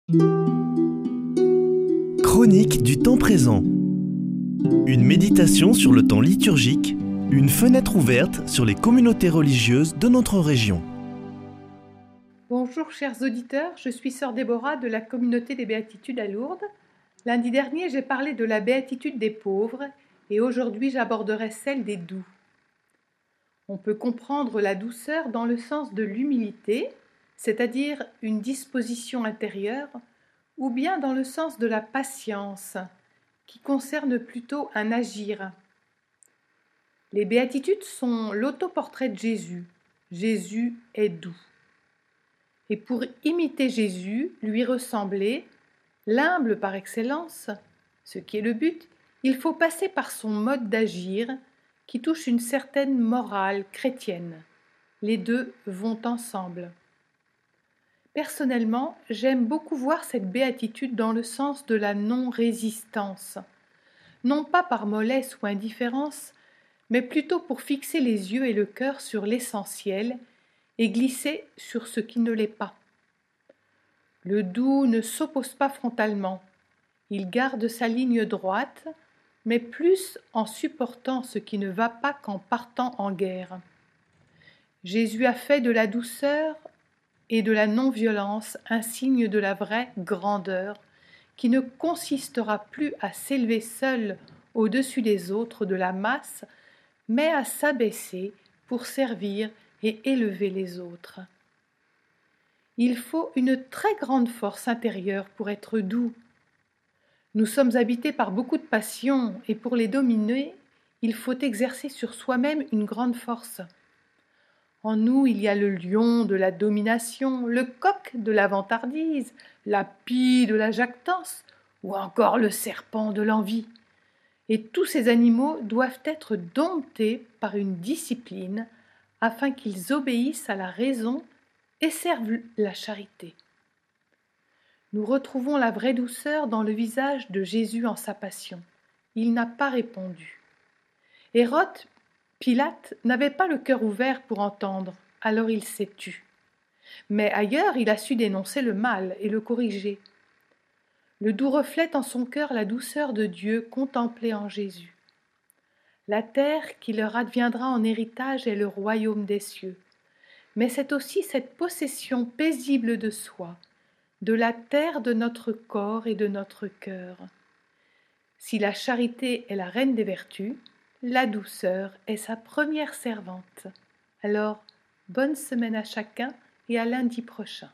Chronique du temps présent. Une méditation sur le temps liturgique, une fenêtre ouverte sur les communautés religieuses de notre région. Bonjour chers auditeurs, je suis sœur Déborah de la communauté des Béatitudes à Lourdes. Lundi dernier, j'ai parlé de la béatitude des pauvres et aujourd'hui j'aborderai celle des doux. On peut comprendre la douceur dans le sens de l'humilité, c'est-à-dire une disposition intérieure, ou bien dans le sens de la patience, qui concerne plutôt un agir. Les béatitudes sont l'autoportrait de Jésus. Jésus est doux. Et pour imiter Jésus, lui ressembler, l'humble par excellence, ce qui est le but, il faut passer par son mode d'agir qui touche une certaine morale chrétienne. Les deux vont ensemble. Personnellement, j'aime beaucoup voir cette béatitude dans le sens de la non-résistance. Non pas par mollesse ou indifférence, mais plutôt pour fixer les yeux et le cœur sur l'essentiel et glisser sur ce qui ne l'est pas. Le doux ne s'oppose pas frontalement, il garde sa ligne droite, mais plus en supportant ce qui ne va pas qu'en partant en guerre. Jésus a fait de la douceur et de la non-violence un signe de la vraie grandeur, qui ne consistera plus à s'élever seul au-dessus des autres de la masse, mais à s'abaisser pour servir et élever les autres. Il faut une très grande force intérieure pour être doux. Nous sommes habités par beaucoup de passions et pour les dominer, il faut exercer sur soi-même une grande force. En nous, il y a le lion de la domination, le coq de la vantardise, la pie de la jactance ou encore le serpent de l'envie. Et tous ces animaux doivent être domptés par une discipline afin qu'ils obéissent à la raison et servent la charité. Nous retrouvons la vraie douceur dans le visage de Jésus en sa passion. Il n'a pas répondu. Hérode, Pilate, n'avait pas le cœur ouvert pour entendre, alors il s'est tu. Mais ailleurs, il a su dénoncer le mal et le corriger. Le doux reflète en son cœur la douceur de Dieu contemplée en Jésus. La terre qui leur adviendra en héritage est le royaume des cieux. Mais c'est aussi cette possession paisible de soi, de la terre de notre corps et de notre cœur. Si la charité est la reine des vertus, la douceur est sa première servante. Alors, bonne semaine à chacun et à lundi prochain.